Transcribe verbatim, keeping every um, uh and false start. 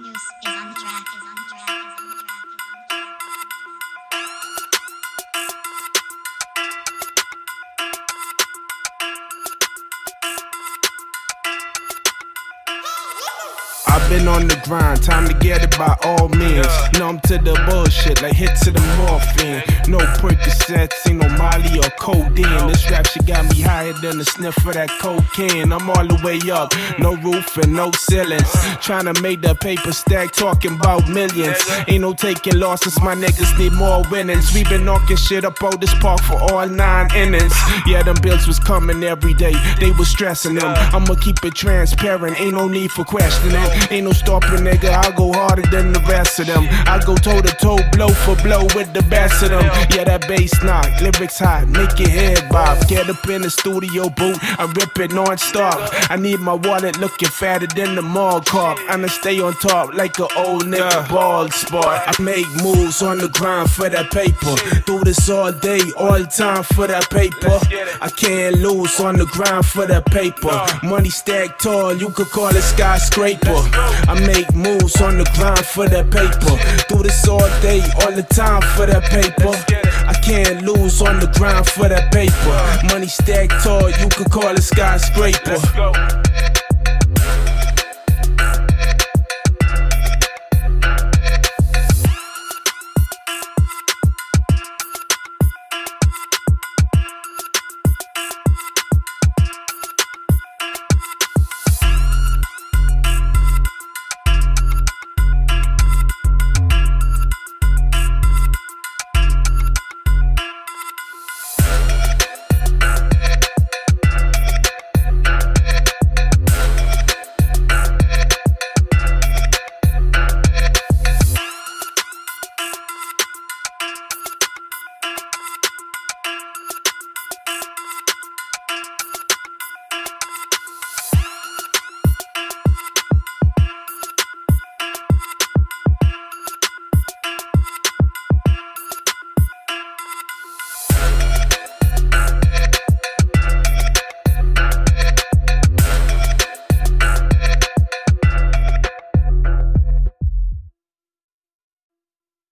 News is on the track, is on the track, is on the track, is on the track. I've been on the grind, time to get it by all means. Numb to the bullshit, like hit to the morphine. No Percocets, ain't no Molly or codeine. This rap shit got me higher than the sniff of that cocaine. I'm all the way up, no roof and no ceilings. Tryna make the paper stack, talking about millions. Ain't no taking losses, my niggas need more winnings. We been knocking shit up out this park for all nine innings. Yeah, them bills was coming every day, they was stressing them. I'ma keep it transparent, ain't no need for questioning. Ain't no stopping, nigga, I go harder than the rest of them. I go toe to toe, blow for blow with the best of them. Yeah, that bass knock, lyrics hot, make your head bob. Get up in the studio booth, I rip it non-stop. I need my wallet looking fatter than the mall cop. I'ma stay on top like an old nigga bald spot. I make moves on the grind for that paper. Do this all day, all the time for that paper. I can't lose on the grind for that paper. Money stacked tall, you could call it skyscraper. I make moves on the grind for that paper. Do this all day, all the time for that paper. I can't lose on the grind for that paper. Money stacked tall, you could call it skyscraper.